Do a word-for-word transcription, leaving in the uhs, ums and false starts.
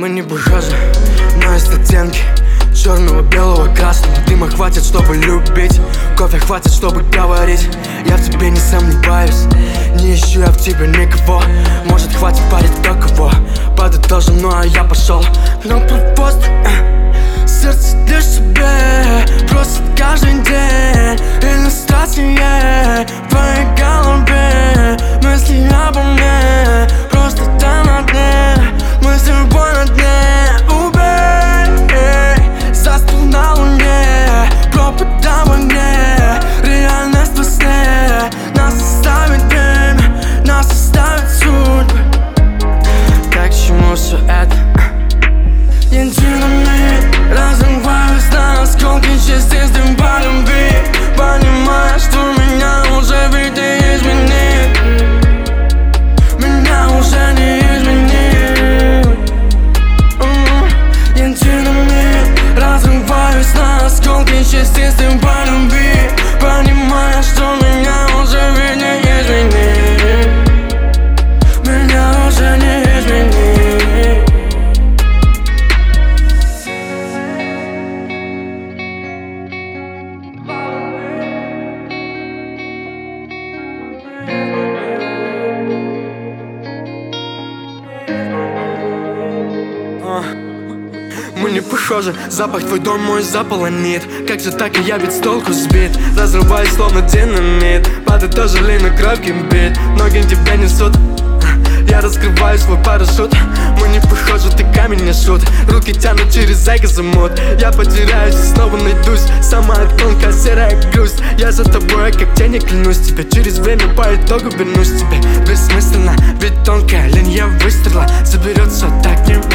Мы не похожи, но есть оттенки черного, белого, красного. Дыма хватит, чтобы любить, кофе хватит, чтобы говорить. Я в тебе не сомневаюсь, не ищу я в тебе никого. Может, хватит парить кто кого. Падать тоже, ну а я пошел. Но просто э, сердце лишь тебе. Просто каждый день иллюстрации в твоей голове. Мысли обо мне, просто там на дне. Мы с тобой на дне. Убей, застыл на луне, пропадал во мне. Реальность во сне. Нас оставит время, нас оставит судьбы. Так к чему все это? Единый разрываюсь на осколки частей по любви, понимая, что меня уже ведь не изменит. Меня уже не изменит. Единый разрываюсь на осколки частей по любви, понимая, что меня уже ведь не изменит. Меня уже не изменит. Мы не похожи, запах твой дом мой заполонит. Как же так, и я ведь с толку сбит. Разрываюсь словно динамит, падает тоже лень, кровь кипит. Ноги тебя несут, я раскрываю свой парашют. Мы не похожи, ты камень не шут. Руки тянут через эго замут. Я потеряюсь и снова найдусь. Самая тонкая серая грусть. Я за тобой, как тени, клянусь тебе. Через время по итогу вернусь тебе. Бессмысленно, ведь тонкая линия выстрела заберется так не